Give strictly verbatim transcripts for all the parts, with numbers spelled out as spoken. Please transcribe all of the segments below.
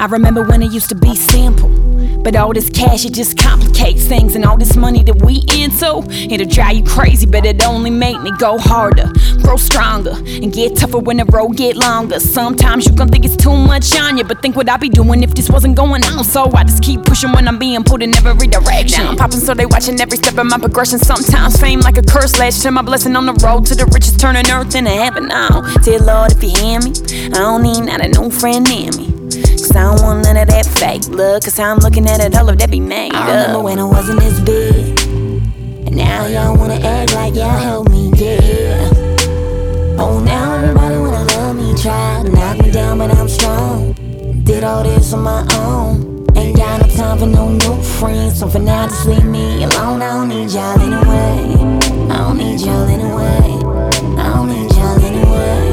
I remember when it used to be simple, but all this cash, it just complicates things. And all this money that we into, it'll drive you crazy, but it only make me go harder, grow stronger, and get tougher when the road get longer. Sometimes you gon' think it's too much on you, but think what I'd be doing if this wasn't going on. So I just keep pushing when I'm being pulled in every direction. Now I'm popping, so they watching every step of my progression. Sometimes fame like a curse latched to my blessing on the road to the riches, turning earth into heaven. Now, dear Lord, if you hear me, I don't need not a new friend near me, cause I don't want none of that fake blood, cause how I'm looking at it, all of that be made up. I remember when I wasn't this big, and now y'all wanna act like y'all help me, yeah. Oh, now everybody wanna love me, try to knock me down, but I'm strong. Did all this on my own, ain't got no time for no new friends, so for now just leave me alone. I don't need y'all anyway, I don't need y'all anyway, I don't need y'all anyway,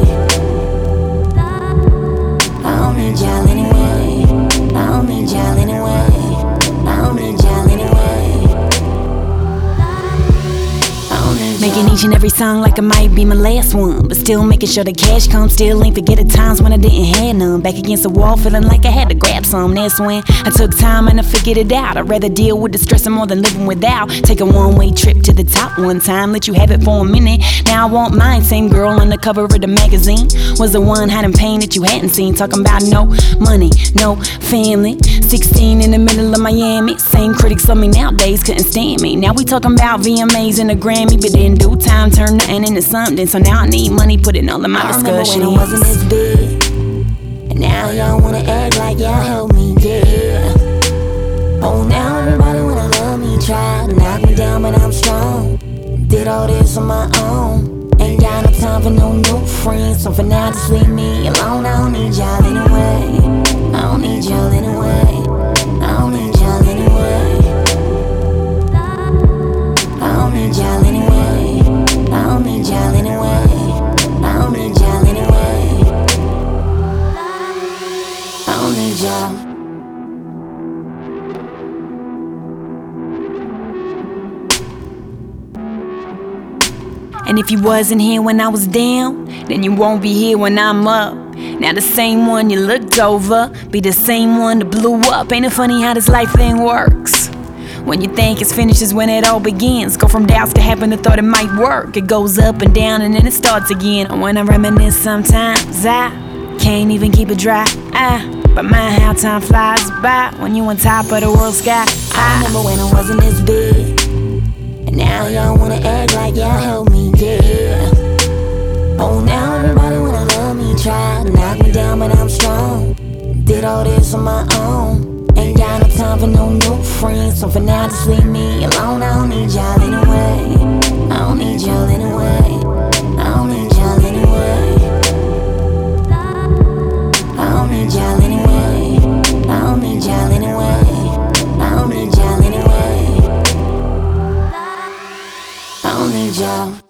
I don't need y'all anyway, I don't need y'all anyway, I don't need y'all anyway, I don't need y'all. Making each and every song like it might be my last one, but still making sure the cash comes. Still ain't forget the times when I didn't have none. Back against the wall, feeling like I had to grab some. That's when I took time and I figured it out. I'd rather deal with the stress more than living without. Take a one-way trip to the top one time, let you have it for a minute. Now I want mine. Same girl on the cover of the magazine was the one hiding pain that you hadn't seen. Talking about no money, no family. Sixteen in the middle of Miami. Same critics of me nowadays couldn't stand me. Now we talking about V M As and a Grammy, but in due time turn nothing into something. So now I need money, put it all in my I discussion. When I wasn't this big, and now y'all wanna act like y'all help me, yeah. Oh, now everybody wanna love me, try to knock me down, but I'm strong. Did all this on my own, ain't got no time for no new friends, so for now just leave me alone. I don't need y'all anyway, I don't need y'all anyway, I don't need y'all anyway, I don't need y'all anyway, I don't need y'all anyway, I don't need y'all anyway, I don't need y'all. And if you wasn't here when I was down, then you won't be here when I'm up. Now the same one you looked over be the same one that blew up. Ain't it funny how this life thing works? When you think it's finished is when it all begins. Go from doubts to happen to thought it might work. It goes up and down and then it starts again. And when I reminisce sometimes I can't even keep it dry. I, but mind how time flies by when you on top of the world sky. I remember when I wasn't this big, and now y'all wanna act like y'all help me, yeah. Oh, now everybody wanna love me, try to knock me down, but I'm strong. Did all this on my own, ain't got no time for no new friends, so for now just leave me alone. I don't need y'all anyway, I don't need y'all anyway, I don't need y'all anyway, I don't need y'all anyway, I don't need y'all anyway, I don't need y'all anyway, I don't need y'all.